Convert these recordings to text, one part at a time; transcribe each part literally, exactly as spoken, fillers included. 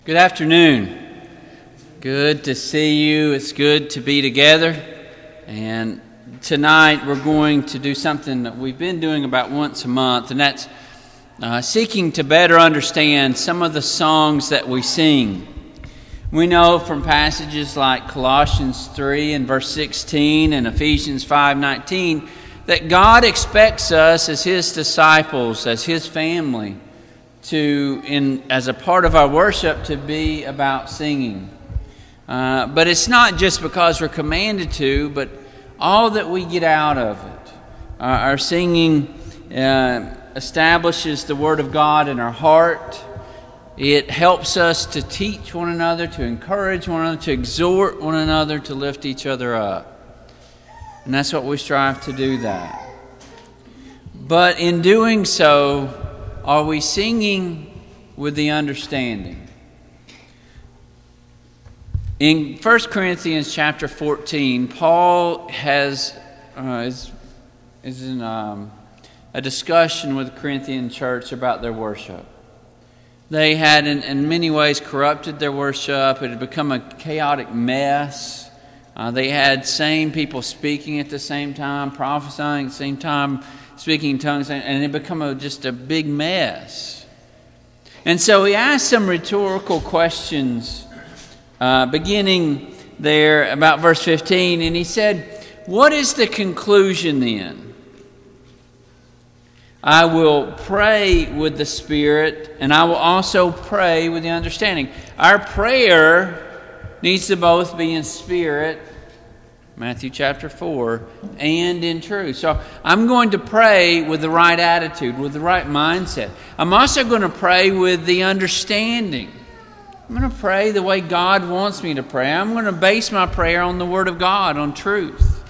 Good afternoon. Good to see you. It's good to be together. And tonight we're going to do something that we've been doing about once a month, and that's uh, seeking to better understand some of the songs that we sing. We know from passages like Colossians three and verse sixteen and Ephesians five nineteen that God expects us as His disciples, as His family, to, in as a part of our worship, to be about singing. Uh, but it's not just because we're commanded to, but all that we get out of it. Uh, our singing uh, establishes the Word of God in our heart. It helps us to teach one another, to encourage one another, to exhort one another, to lift each other up. And that's what we strive to do that. But in doing so, are we singing with the understanding? In First Corinthians chapter fourteen, Paul has uh, is, is in um, a discussion with the Corinthian church about their worship. They had in, in many ways corrupted their worship. It had become a chaotic mess. Uh, they had same people speaking at the same time, prophesying at the same time, speaking in tongues, and it had become a, just a big mess. And so he asked some rhetorical questions, uh, beginning there about verse fifteen, and he said, "What is the conclusion then? I will pray with the Spirit, and I will also pray with the understanding." Our prayer needs to both be in spirit, Matthew chapter four, and in truth. So I'm going to pray with the right attitude, with the right mindset. I'm also going to pray with the understanding. I'm going to pray the way God wants me to pray. I'm going to base my prayer on the Word of God, on truth.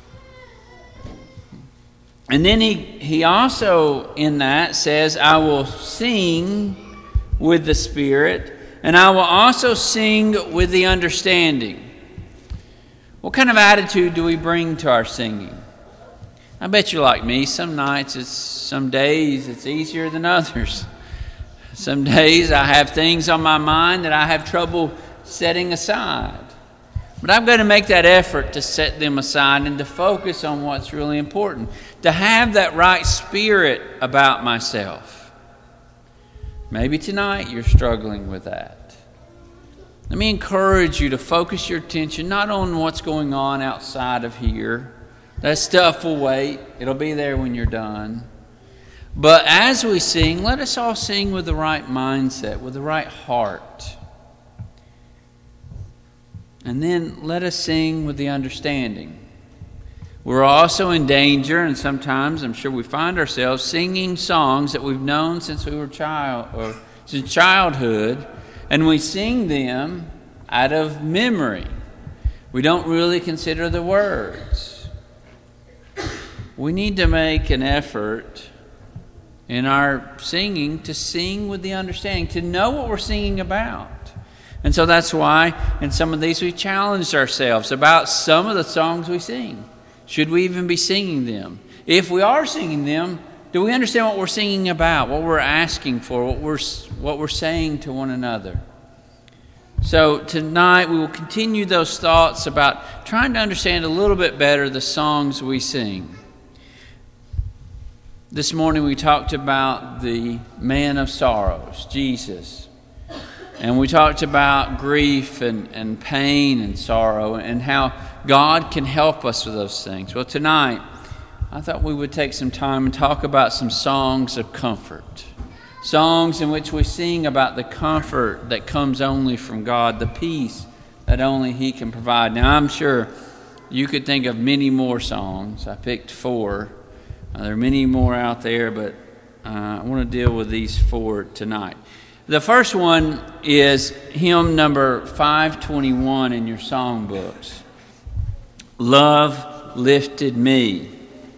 And then he, he also, in that, says, I will sing with the Spirit, and I will also sing with the understanding. What kind of attitude do we bring to our singing? I bet you're like me. Some nights, it's some days, it's easier than others. Some days I have things on my mind that I have trouble setting aside. But I'm going to make that effort to set them aside and to focus on what's really important. To have that right spirit about myself. Maybe tonight you're struggling with that. Let me encourage you to focus your attention not on what's going on outside of here. That stuff will wait. It'll be there when you're done. But as we sing, let us all sing with the right mindset, with the right heart. And then let us sing with the understanding. We're also in danger, and sometimes I'm sure we find ourselves singing songs that we've known since we were child or since childhood. And we sing them out of memory. We don't really consider the words. We need to make an effort in our singing to sing with the understanding, to know what we're singing about. And so that's why in some of these we challenged ourselves about some of the songs we sing. Should we even be singing them? If we are singing them, do we understand what we're singing about, what we're asking for, what we're what we're saying to one another? So tonight we will continue those thoughts about trying to understand a little bit better the songs we sing. This morning we talked about the man of sorrows, Jesus. And we talked about grief and, and pain and sorrow and how God can help us with those things. Well, tonight I thought we would take some time and talk about some songs of comfort. Songs in which we sing about the comfort that comes only from God, the peace that only He can provide. Now, I'm sure you could think of many more songs. I picked four. Uh, there are many more out there, but uh, I want to deal with these four tonight. The first one is hymn number five twenty-one in your songbooks. Love Lifted Me.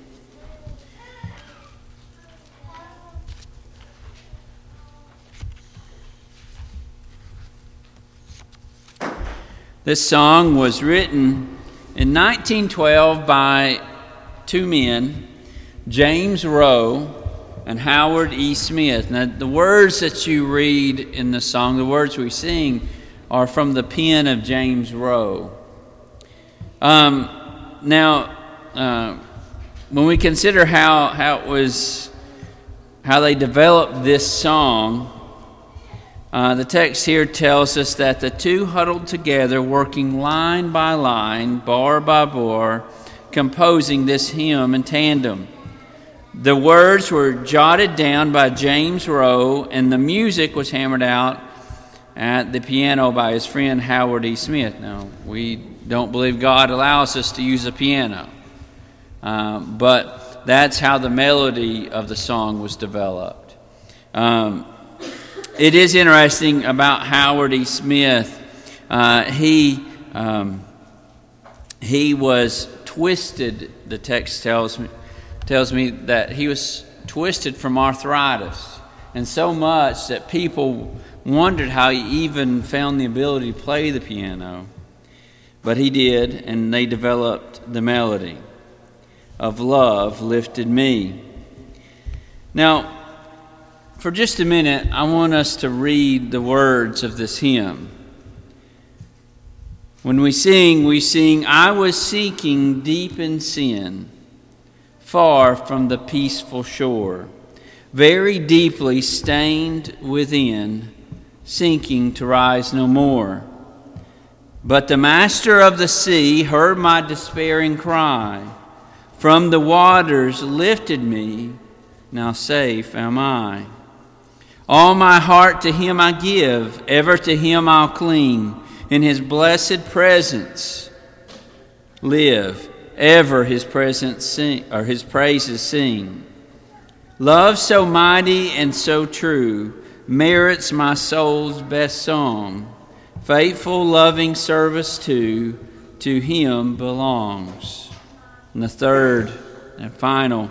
This song was written in nineteen twelve by two men, James Rowe and Howard E. Smith. Now, the words that you read in the song, the words we sing, are from the pen of James Rowe. Um, now, uh, when we consider how how it was, how they developed this song, uh, the text here tells us that the two huddled together, working line by line, bar by bar, composing this hymn in tandem. The words were jotted down by James Rowe, and the music was hammered out at the piano by his friend Howard E. Smith. Now, we don't believe God allows us to use a piano, um, but that's how the melody of the song was developed. Um, it is interesting about Howard E. Smith. Uh, he um, he was twisted. The text tells me. tells me that he was twisted from arthritis, and so much that people wondered how he even found the ability to play the piano. But he did, and they developed the melody of Love Lifted Me. Now, for just a minute, I want us to read the words of this hymn. When we sing, we sing, I was seeking deep in sin, far from the peaceful shore, very deeply stained within, sinking to rise no more. But the master of the sea heard my despairing cry, from the waters lifted me, now safe am I. All my heart to him I give, ever to him I'll cling, in his blessed presence live, ever his presence sing, or his praises sing. Love so mighty and so true merits my soul's best song. Faithful, loving service too to him belongs. And the third and final,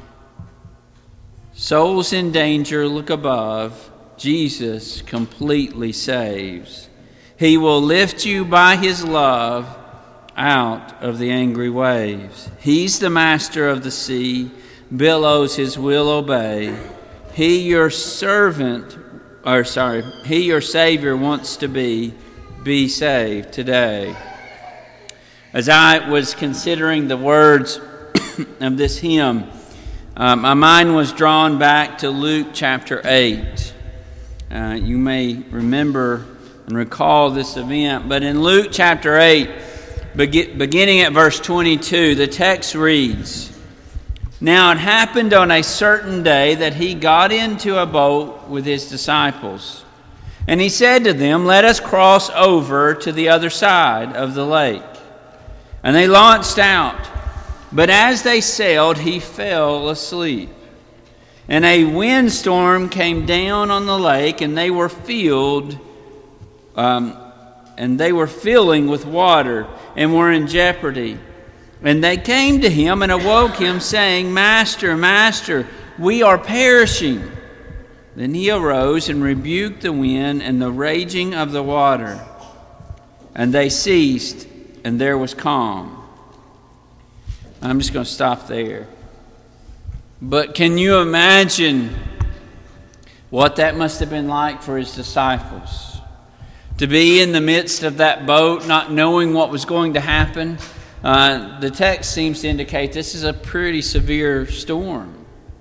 souls in danger look above, Jesus completely saves. He will lift you by his love out of the angry waves. He's the master of the sea, billows his will obey. He your servant, or sorry, he your Savior wants to be. Be saved today. As I was considering the words of this hymn, uh, my mind was drawn back to Luke chapter eight. Uh, you may remember and recall this event, but in Luke chapter eight, beginning at verse twenty-two, the text reads, Now it happened on a certain day that he got into a boat with his disciples. And he said to them, Let us cross over to the other side of the lake. And they launched out. But as they sailed, he fell asleep. And a windstorm came down on the lake, and they were filled, um, and they were filling with water, and were in jeopardy. And they came to him and awoke him, saying, Master, Master, we are perishing. Then he arose and rebuked the wind and the raging of the water. And they ceased, and there was calm. I'm just going to stop there. But can you imagine what that must have been like for his disciples? To be in the midst of that boat, not knowing what was going to happen. Uh, the text seems to indicate this is a pretty severe storm.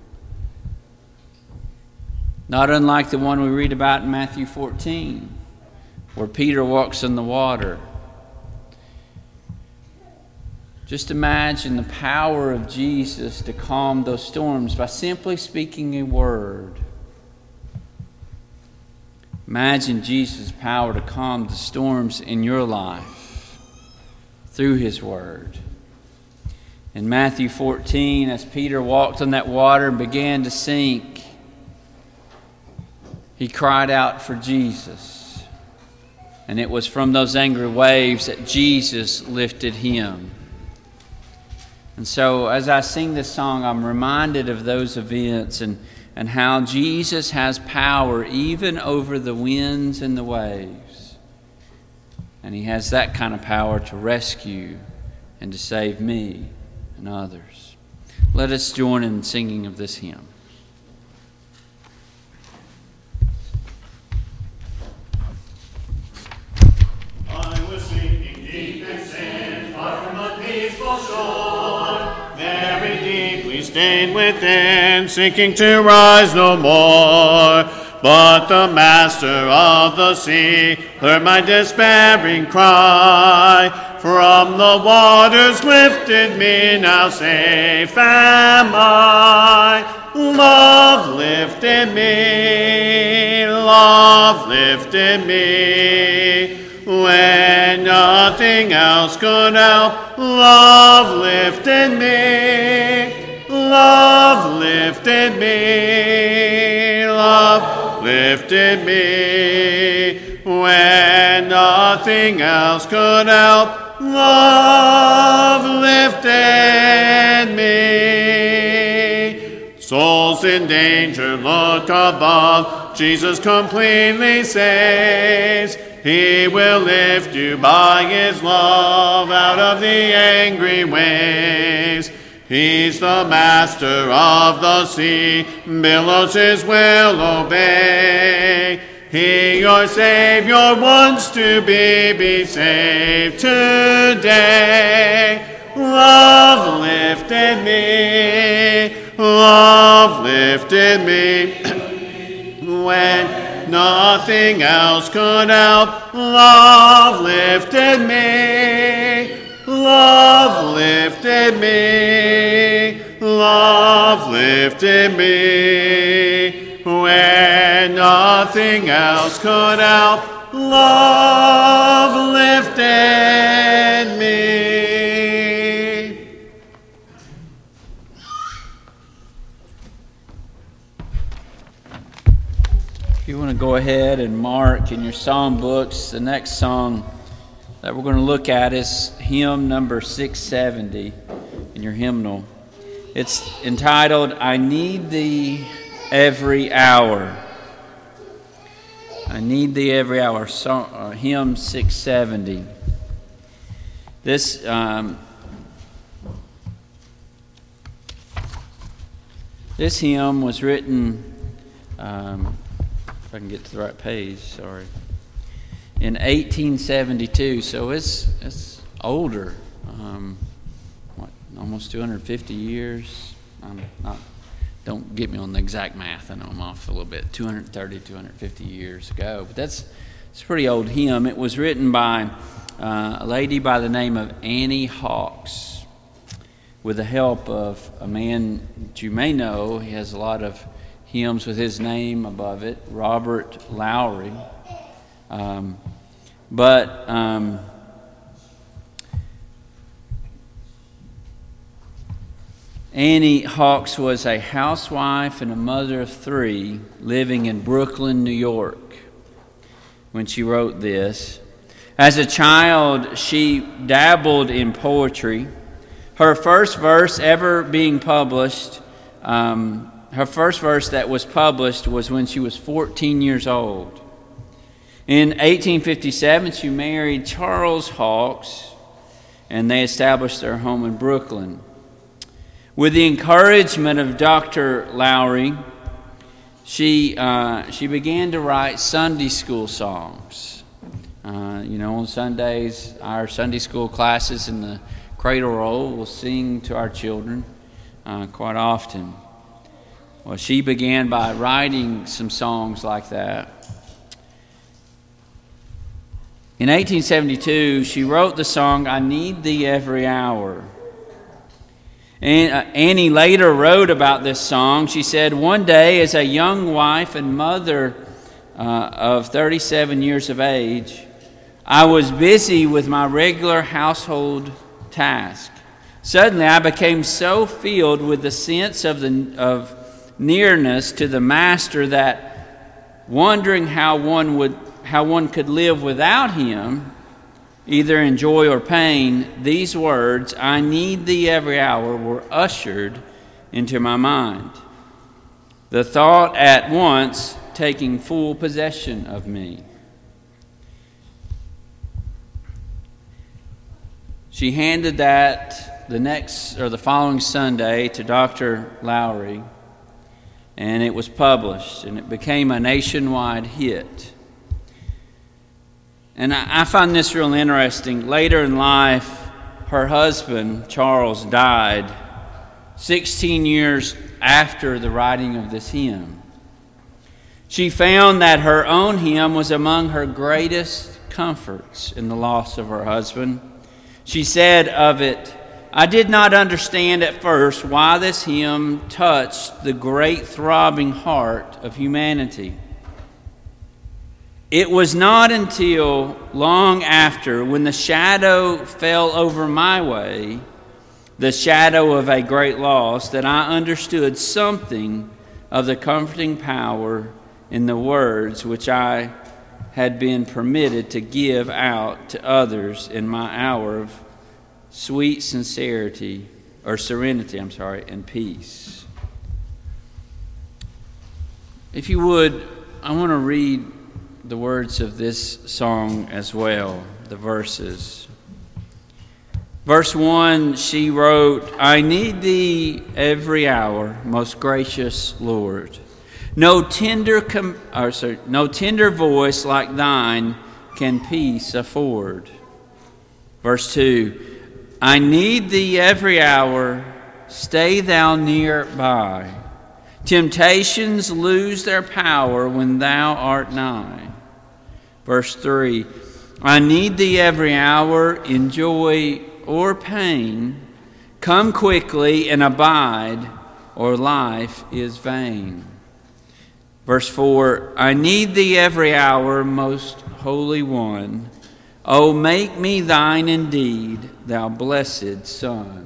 Not unlike the one we read about in Matthew fourteen, where Peter walks on the water. Just imagine the power of Jesus to calm those storms by simply speaking a word. Imagine Jesus' power to calm the storms in your life through his word. In Matthew fourteen, as Peter walked on that water and began to sink, he cried out for Jesus. And it was from those angry waves that Jesus lifted him. And so as I sing this song, I'm reminded of those events and, and how Jesus has power even over the winds and the waves. And he has that kind of power to rescue and to save me and others. Let us join in singing of this hymn. shore, very deeply stained within, sinking to rise no more. But the master of the sea heard my despairing cry. From the waters lifted me, now safe am I. Love lifted me, love lifted me. When nothing else could help, love lifted me, love lifted me, love lifted me. When nothing else could help, love lifted me. Souls in danger, look above, Jesus completely saves. He will lift you by his love out of the angry waves. He's the master of the sea, billows his will obey. He, your Savior, wants to be, be saved today. Love lifted me, love lifted me. When nothing else could help, love lifted me, love lifted me, love lifted me. When nothing else could help, love lifted me. If you want to go ahead and mark in your psalm books, the next song that we're going to look at is hymn number six seventy in your hymnal. It's entitled, I Need Thee Every Hour. I Need Thee Every Hour, song, uh, hymn six seventy. This um, this hymn was written, um, if I can get to the right page, sorry, in eighteen seventy-two, so it's it's older, um, what, almost two hundred fifty years. I'm not. Don't get me on the exact math. I know I'm off a little bit. two hundred thirty, two hundred fifty years ago. But that's it's a pretty old hymn. It was written by uh, a lady by the name of Annie Hawks with the help of a man that you may know. He has a lot of hymns with his name above it, Robert Lowry. Um, but... Um, Annie Hawks was a housewife and a mother of three living in Brooklyn, New York, when she wrote this. As a child, she dabbled in poetry. Her first verse ever being published, um, her first verse that was published was when she was fourteen years old. In eighteen fifty-seven, she married Charles Hawks, and they established their home in Brooklyn. With the encouragement of Doctor Lowry, she uh, she began to write Sunday school songs. Uh, you know, on Sundays, our Sunday school classes in the cradle roll will sing to our children uh, quite often. Well, she began by writing some songs like that. In eighteen seventy-two, she wrote the song, I Need Thee Every Hour. And uh, Annie later wrote about this song. She said, one day as a young wife and mother uh, of thirty-seven years of age, I was busy with my regular household task. Suddenly I became so filled with the sense of the of nearness to the Master that wondering how one would how one could live without him, either in joy or pain, these words, I need thee every hour, were ushered into my mind. The thought at once taking full possession of me. She handed that the next or the following Sunday to Doctor Lowry, and it was published, and it became a nationwide hit. And I find this real interesting. Later in life, her husband, Charles, died sixteen years after the writing of this hymn. She found that her own hymn was among her greatest comforts in the loss of her husband. She said of it, "I did not understand at first why this hymn touched the great throbbing heart of humanity. It was not until long after, when the shadow fell over my way, the shadow of a great loss, that I understood something of the comforting power in the words which I had been permitted to give out to others in my hour of sweet sincerity, or serenity, I'm sorry, and peace." If you would, I want to read the words of this song as well, the verses. Verse one, she wrote, "I need thee every hour, most gracious Lord. No tender, com- or sorry, no tender voice like thine can peace afford." Verse two, "I need thee every hour, stay thou near by. Temptations lose their power when thou art nigh." Verse three, "I need thee every hour, in joy or pain. Come quickly and abide, or life is vain." Verse four, "I need thee every hour, most holy one. O make me thine indeed, thou blessed Son."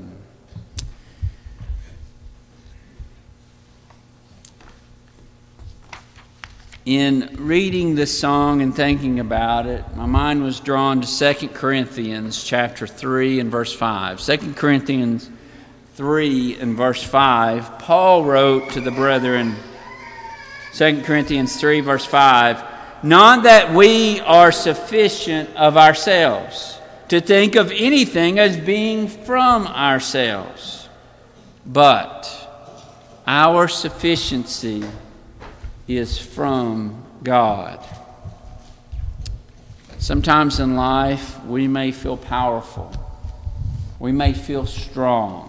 In reading this song and thinking about it, my mind was drawn to Second Corinthians chapter three and verse five. Second Corinthians three and verse five, Paul wrote to the brethren, Second Corinthians three verse five, "Not that we are sufficient of ourselves to think of anything as being from ourselves, but our sufficiency is from God." Sometimes in life we may feel powerful. We may feel strong.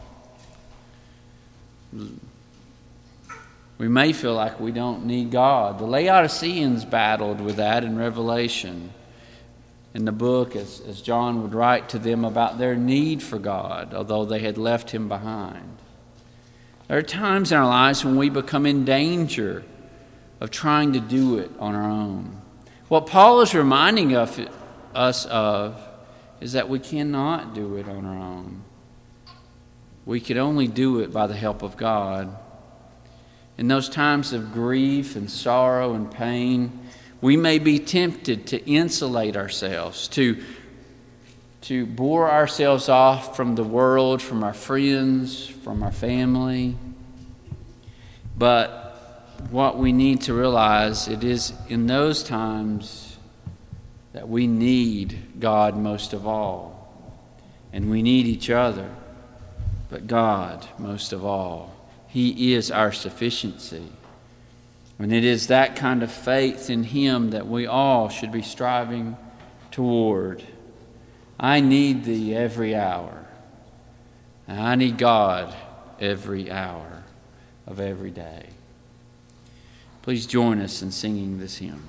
We may feel like we don't need God. The Laodiceans battled with that in Revelation, in the book, as, as John would write to them about their need for God, although they had left him behind. There are times in our lives when we become in danger of trying to do it on our own. What Paul is reminding of, us of is that we cannot do it on our own. We can only do it by the help of God. In those times of grief and sorrow and pain, we may be tempted to insulate ourselves, to, to bore ourselves off from the world, from our friends, from our family. But what we need to realize, it is in those times that we need God most of all. And we need each other, but God most of all. He is our sufficiency. And it is that kind of faith in Him that we all should be striving toward. I need Thee every hour. And I need God every hour of every day. Please join us in singing this hymn.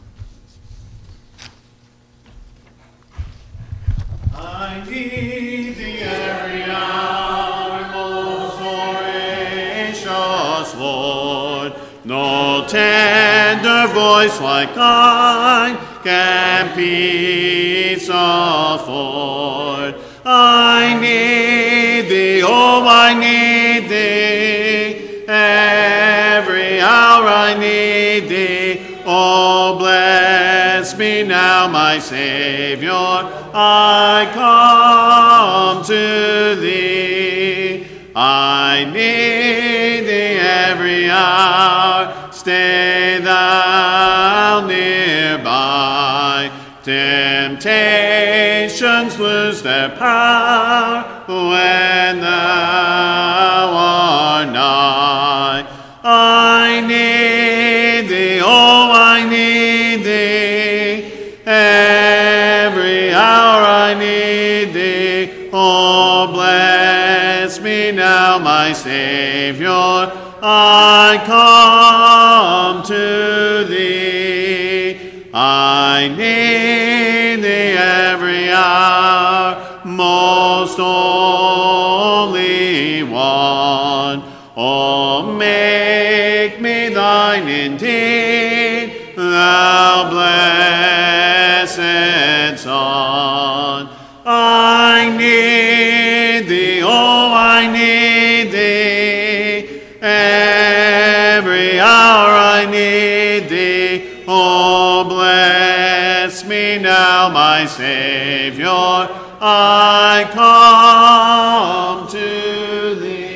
I need Thee every hour, most gracious Lord. No tender voice like thine can peace afford. I need Thee, oh, I need Thee. Every hour I need Thee. Oh, bless me now, my Savior. I come to Thee. I need Thee every hour. Stay Thou nearby. Temptations lose their power when Thou art nigh. I need Thee, oh, I need Thee. Every hour I need Thee, oh, Savior, I come to thee. I need thee every hour, most holy one. Oh, make me thine indeed, thou blessed Son. I need thee, oh, I need thee. Every hour I need thee. Oh, bless me now, my Savior. I come to thee.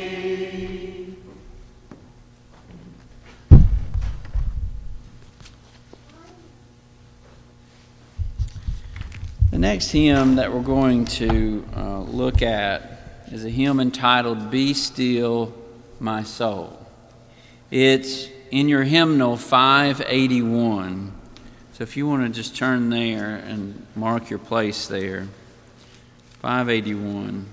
The next hymn that we're going to uh, look at is a hymn entitled, Be Still My Soul. It's in your hymnal five eighty-one. So if you want to just turn there and mark your place there. five eighty-one.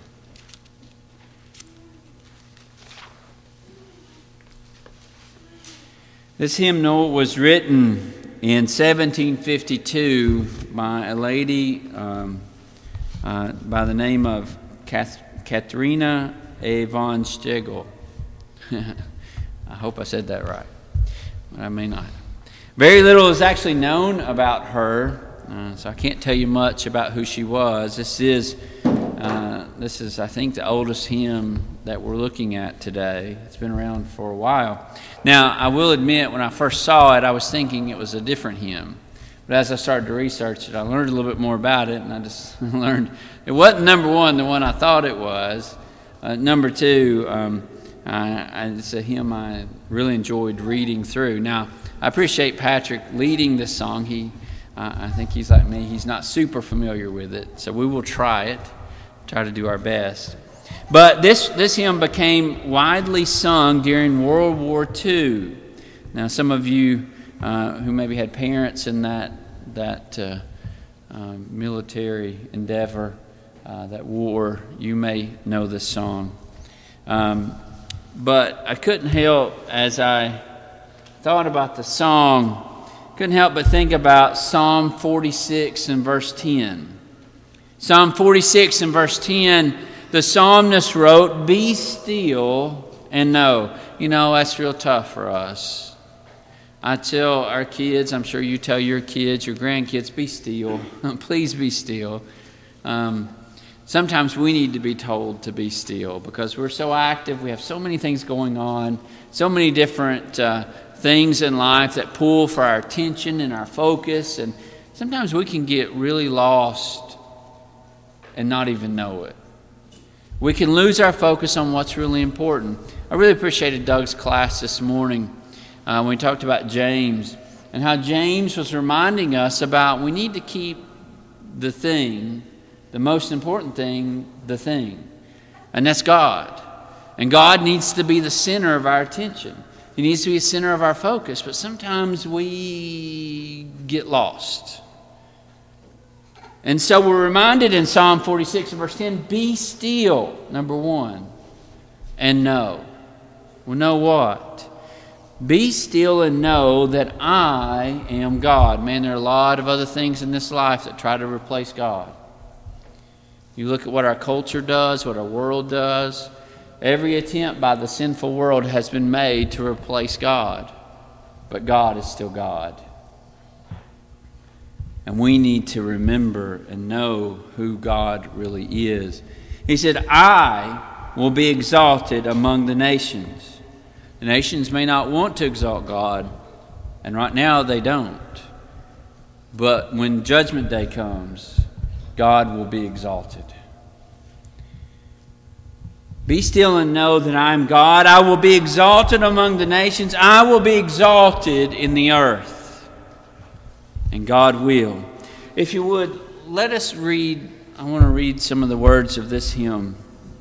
This hymnal was written in seventeen fifty-two by a lady um, uh, by the name of Kath- Katharina A. von Stegel. I hope I said that right, but I may not. Very little is actually known about her, uh, so I can't tell you much about who she was. This is, uh, this is, I think, the oldest hymn that we're looking at today. It's been around for a while. Now, I will admit, when I first saw it, I was thinking it was a different hymn. But as I started to research it, I learned a little bit more about it, and I just learned it wasn't, number one, the one I thought it was. Uh, number two, um, I, I, it's a hymn I really enjoyed reading through. Now, I appreciate Patrick leading this song. He, uh, I think he's like me. He's not super familiar with it, so we will try it, try to do our best. But this, this hymn became widely sung during World War Two. Now, some of you uh, who maybe had parents in that, that uh, uh, military endeavor, uh, that war, you may know this song. Um, but I couldn't help, as I thought about the song, couldn't help but think about Psalm forty-six and verse ten. Psalm forty-six and verse ten, the psalmist wrote, "Be still and know." You know, that's real tough for us. I tell our kids, I'm sure you tell your kids, your grandkids, be still. Please be still. Um, sometimes we need to be told to be still because we're so active. We have so many things going on, so many different uh, things in life that pull for our attention and our focus. And sometimes we can get really lost and not even know it. We can lose our focus on what's really important. I really appreciated Doug's class this morning uh, when we talked about James and how James was reminding us about we need to keep the thing, the most important thing, the thing. And that's God. And God needs to be the center of our attention. He needs to be the center of our focus. But sometimes we get lost. And so we're reminded in Psalm forty-six and verse ten, be still, number one, and know. Well, know what? Be still and know that I am God. Man, there are a lot of other things in this life that try to replace God. You look at what our culture does, what our world does. Every attempt by the sinful world has been made to replace God. But God is still God. And we need to remember and know who God really is. He said, I will be exalted among the nations. The nations may not want to exalt God, and right now they don't. But when Judgment Day comes, God will be exalted. Be still and know that I am God. I will be exalted among the nations. I will be exalted in the earth. And God will. If you would, let us read, I want to read some of the words of this hymn.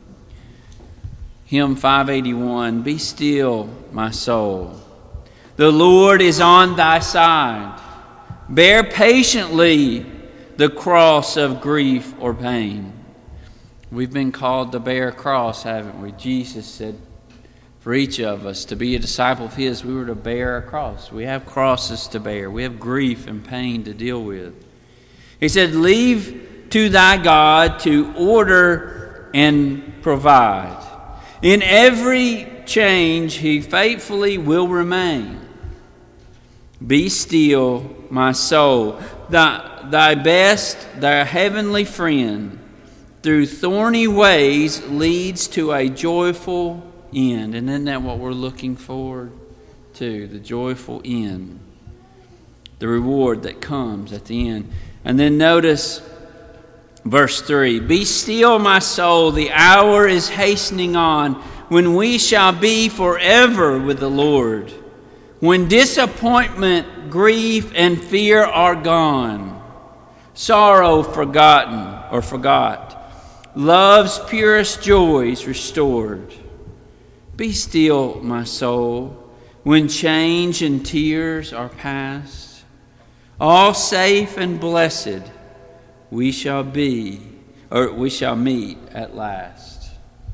Hymn five eighty-one, be still, my soul. The Lord is on thy side. Bear patiently the cross of grief or pain. We've been called to bear a cross, haven't we? Jesus said for each of us to be a disciple of His, we were to bear a cross. We have crosses to bear. We have grief and pain to deal with. He said, leave to thy God to order and provide. In every change, He faithfully will remain. Be still, my soul, thy, thy best, thy heavenly friend, through thorny ways leads to a joyful end. And isn't that what we're looking forward to? The joyful end. The reward that comes at the end. And then notice verse three. Be still, my soul, the hour is hastening on, when we shall be forever with the Lord. When disappointment, grief, and fear are gone, sorrow forgotten or forgot, love's purest joys restored. Be still, my soul, when change and tears are past. All safe and blessed we shall be, or we shall meet at last.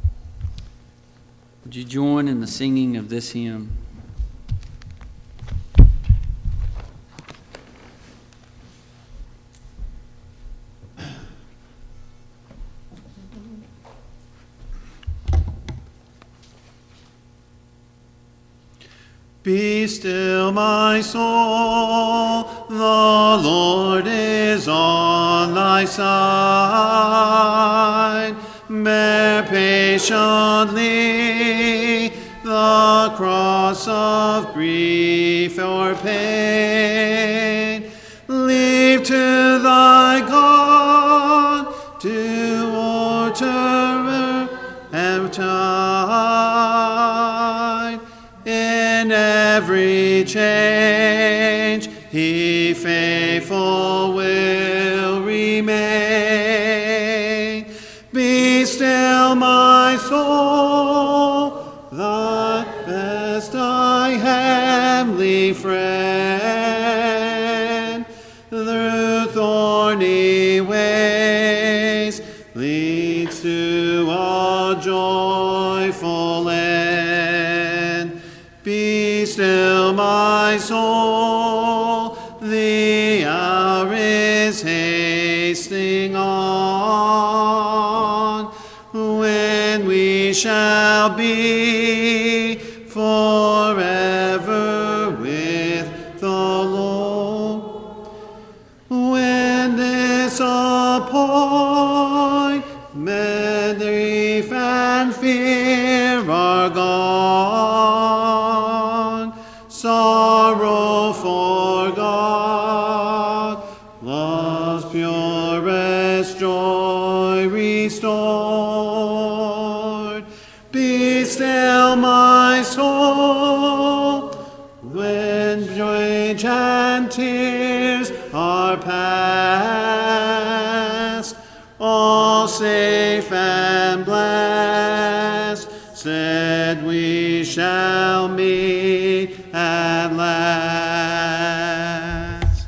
Would you join in the singing of this hymn? Be still, my soul, the Lord is on thy side. Bear patiently the cross of grief or pain. Leave to thy God to order and tide. In every change, He faithful will remain. Be still, my soul, thy best, thy heavenly friend, through thorny ways leads to a joyful end. Be still, my soul, the hour is hasting on, when we shall be forever with the Lord. When disappointment, grief, and fear are gone, sorrow forgot, love's purest joy restored. Be still, my soul, when joy and tears are past, all safe and blessed, said we shall meet at last.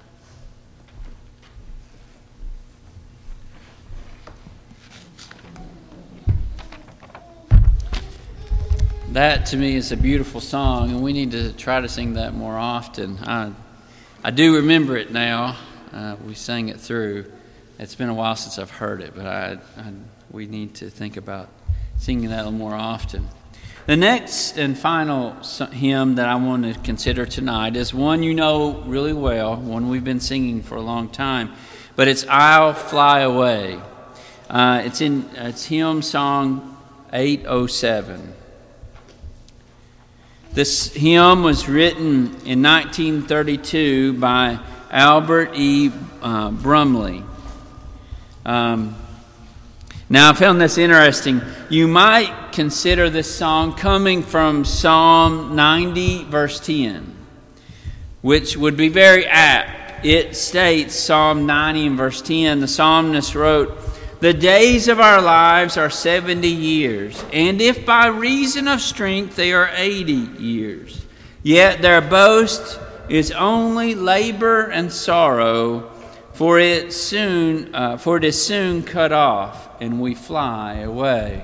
That to me is a beautiful song, and we need to try to sing that more often. I, I do remember it now. Uh, we sang it through. It's been a while since I've heard it, but I, I, we need to think about singing that a little more often. The next and final hymn that I want to consider tonight is one you know really well, one we've been singing for a long time, but it's "I'll Fly Away." Uh, it's in it's hymn song eight oh seven. This hymn was written in nineteen thirty-two by Albert E. Uh, Brumley. Um, now, I found this interesting. You might consider this song coming from Psalm ninety, verse ten, which would be very apt. It states, Psalm ninety and verse ten, the psalmist wrote, "The days of our lives are seventy years, and if by reason of strength they are eighty years, yet their boast is only labor and sorrow, For it soon, uh, for it is soon cut off, and we fly away.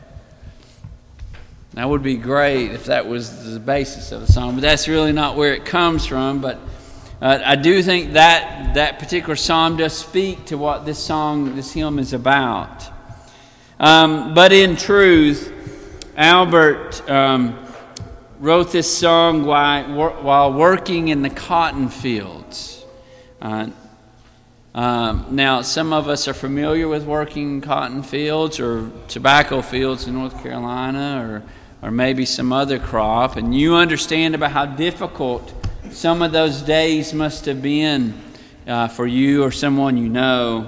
That would be great if that was the basis of the song, but that's really not where it comes from. But uh, I do think that that particular psalm does speak to what this song, this hymn is about. Um, but in truth, Albert um, wrote this song while, while working in the cotton fields. Uh, um, now, some of us are familiar with working in cotton fields or tobacco fields in North Carolina, or or maybe some other crop, and you understand about how difficult some of those days must have been uh, for you or someone you know.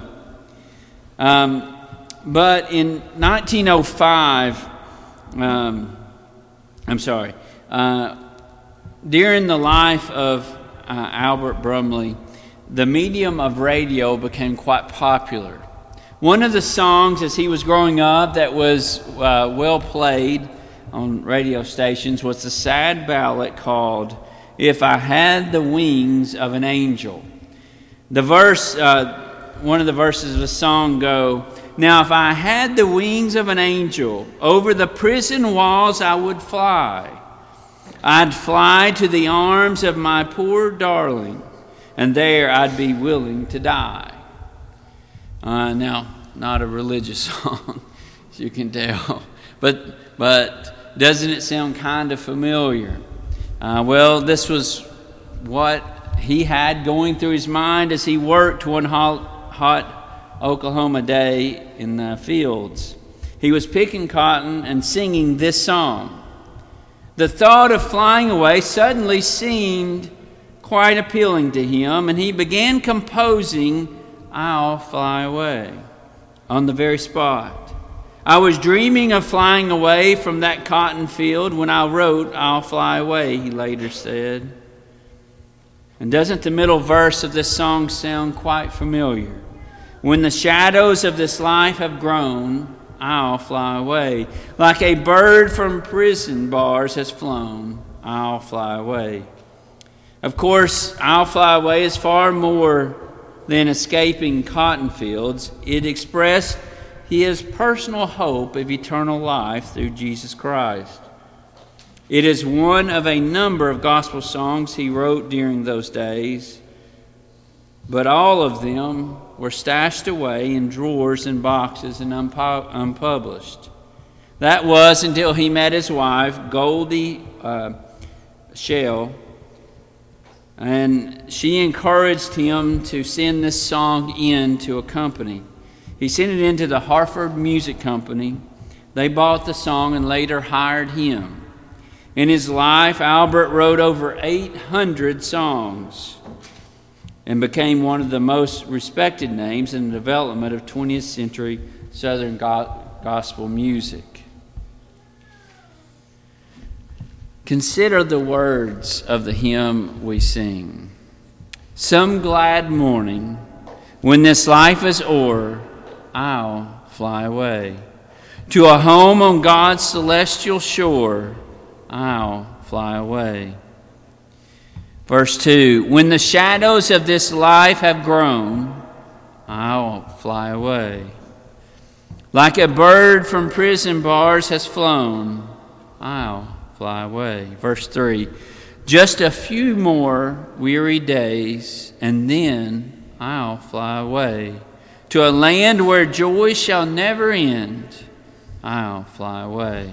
Um, but in nineteen oh five, um, I'm sorry, uh, during the life of uh, Albert Brumley, the medium of radio became quite popular. One of the songs as he was growing up that was uh, well played on radio stations was the sad ballad called "If I Had the Wings of an Angel." The verse, uh, one of the verses of the song go, "Now if I had the wings of an angel, over the prison walls I would fly. I'd fly to the arms of my poor darling, and there I'd be willing to die." Uh, now, not a religious song, as you can tell, but but. Doesn't it sound kind of familiar? Uh, well, this was what he had going through his mind as he worked one hot, hot Oklahoma day in the fields. He was picking cotton and singing this song. The thought of flying away suddenly seemed quite appealing to him, and he began composing "I'll Fly Away" on the very spot. I was dreaming of flying away from that cotton field when I wrote "I'll Fly Away," he later said. And doesn't the middle verse of this song sound quite familiar? When the shadows of this life have grown, I'll fly away. Like a bird from prison bars has flown, I'll fly away. Of course, "I'll Fly Away" is far more than escaping cotton fields. It expressed his personal hope of eternal life through Jesus Christ. It is one of a number of gospel songs he wrote during those days, but all of them were stashed away in drawers and boxes and unpu- unpublished. That was until he met his wife, Goldie uh, Shell, and she encouraged him to send this song in to a company. He sent it into the Hartford Music Company. They bought the song and later hired him. In his life, Albert wrote over eight hundred songs and became one of the most respected names in the development of twentieth century Southern gospel music. Consider the words of the hymn we sing. Some glad morning, when this life is o'er, I'll fly away. To a home on God's celestial shore, I'll fly away. Verse two, when the shadows of this life have grown, I'll fly away. Like a bird from prison bars has flown, I'll fly away. Verse three, just a few more weary days, and then I'll fly away. To a land where joy shall never end, I'll fly away.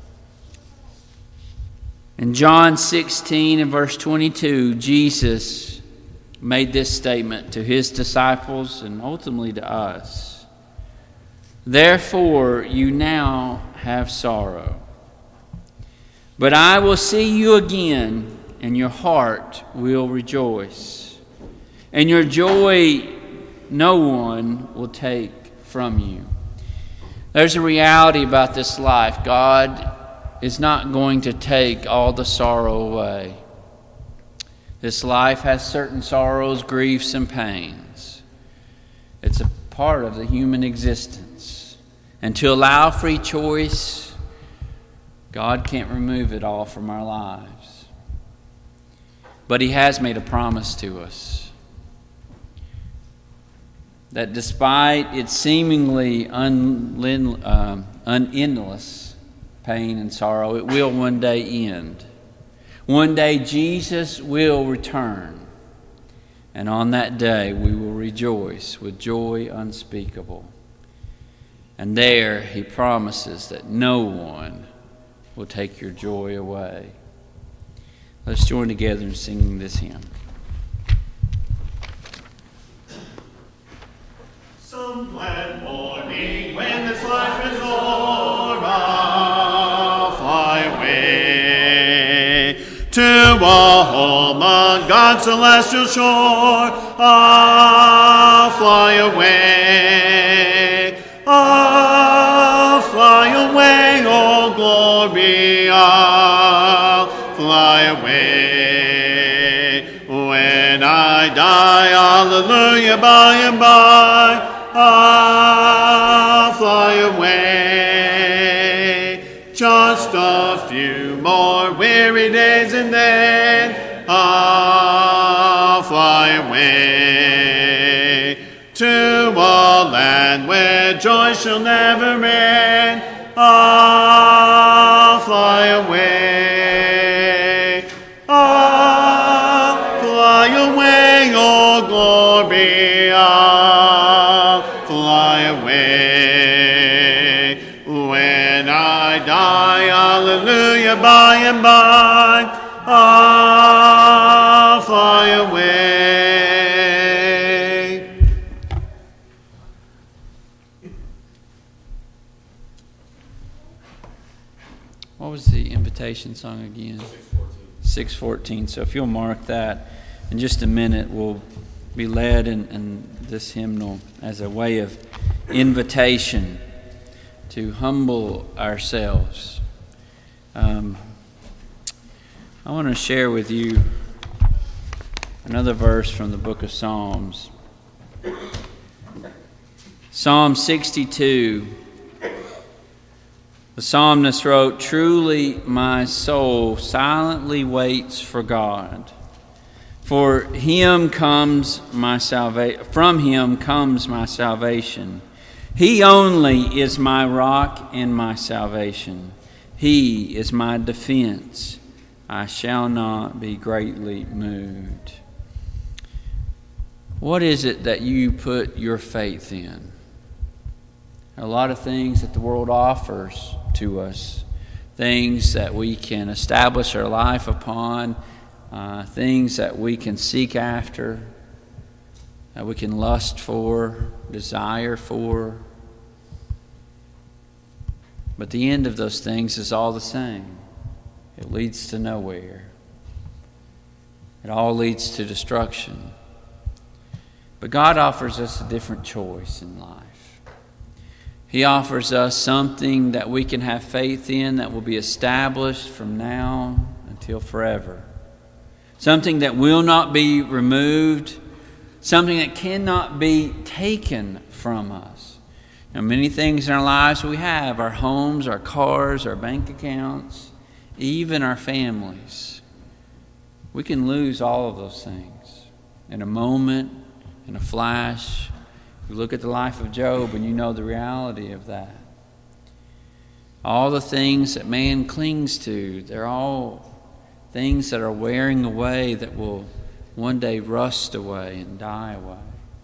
In John sixteen and verse twenty-two, Jesus made this statement to his disciples and ultimately to us. Therefore you now have sorrow, but I will see you again, and your heart will rejoice, and your joy no one will take from you. There's a reality about this life. God is not going to take all the sorrow away. This life has certain sorrows, griefs, and pains. It's a part of the human existence. And to allow free choice, God can't remove it all from our lives. But He has made a promise to us. that despite its seemingly un, uh, unendless pain and sorrow, it will one day end. One day Jesus will return, and on that day we will rejoice with joy unspeakable. And there he promises that no one will take your joy away. Let's join together in singing this hymn. Some glad morning when this life is o'er, I'll fly away to a home on God's celestial shore. I'll fly away, I'll fly away, oh glory, I'll fly away. When I die, hallelujah, by and by, I'll fly away. Just a few more weary days and then I'll fly away to a land where joy shall never end. I'll fly away. I'll fly away, oh glory, I'll fly away. When I die, hallelujah, by and by, I'll fly away. What was the invitation song again? six fourteen. So if you'll mark that, in just a minute we'll be led in, in this hymnal as a way of invitation to humble ourselves. Um, I want to share with you another verse from the book of Psalms. Psalm sixty-two. The psalmist wrote, "Truly my soul silently waits for God. For him comes my salvation. From him comes my salvation. He only is my rock and my salvation. He is my defense. I shall not be greatly moved." What is it that you put your faith in? A lot of things that the world offers to us, things that we can establish our life upon, uh, things that we can seek after, that we can lust for, desire for. But the end of those things is all the same. It leads to nowhere. It all leads to destruction. But God offers us a different choice in life. He offers us something that we can have faith in that will be established from now until forever. Something that will not be removed. Something that cannot be taken from us. Now, many things in our lives we have. Our homes, our cars, our bank accounts, even our families. We can lose all of those things in a moment, in a flash. You look at the life of Job and you know the reality of that. All the things that man clings to, they're all things that are wearing away, that will one day rust away and die away.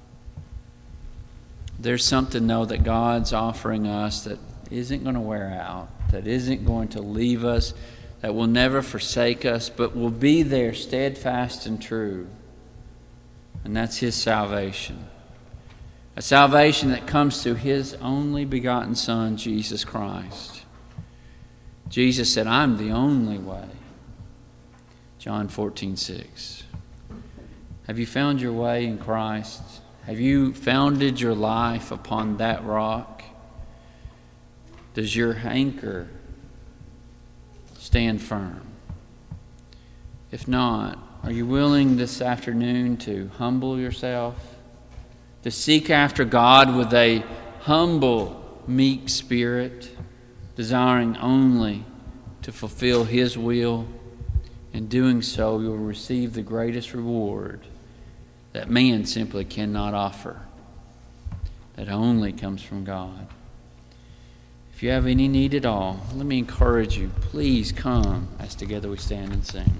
There's something, though, that God's offering us that isn't going to wear out, that isn't going to leave us, that will never forsake us, but will be there steadfast and true. And that's His salvation. A salvation that comes through His only begotten Son, Jesus Christ. Jesus said, "I'm the only way." John fourteen six. Have you found your way in Christ? Have you founded your life upon that rock? Does your anchor stand firm? If not, are you willing this afternoon to humble yourself? To seek after God with a humble, meek spirit, desiring only to fulfill His will. In doing so, you'll receive the greatest reward that man simply cannot offer. that only comes from God. If you have any need at all, let me encourage you, please come as together we stand and sing.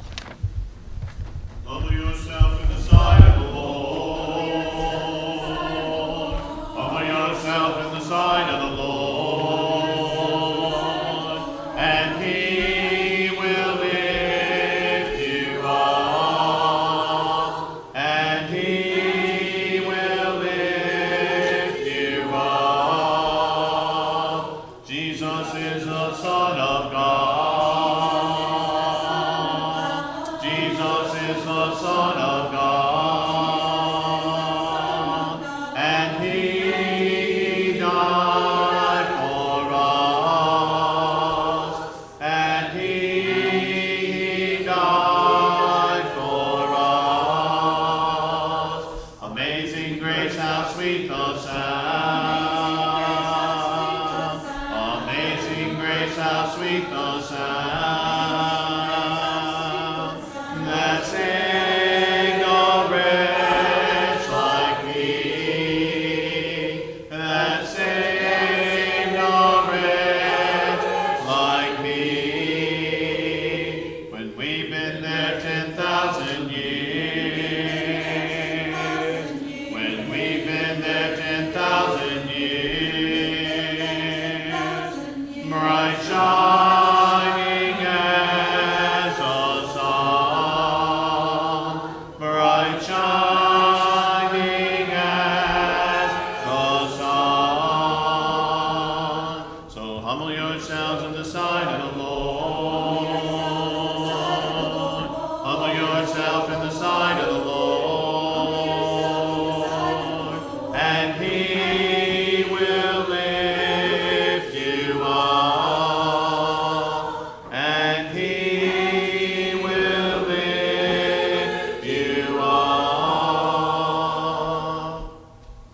Humble yourself in the sight of the Lord. Humble yourself in the sight of the Lord, and He will lift you up, and He will lift you up. Jesus is the Son of God. Jesus is the Son of God, and He died for us, and He died for us. Amazing grace, how sweet the sound. Amazing grace, how sweet the sound that saved a wretch like me, that saved a wretch like me. When we've been there ten thousand years, when we've been there ten thousand years, bright shining as the sun, bright shining as the sun. So humble yourselves in the sight of the Lord. Humble yourself in the sight of the Lord, and He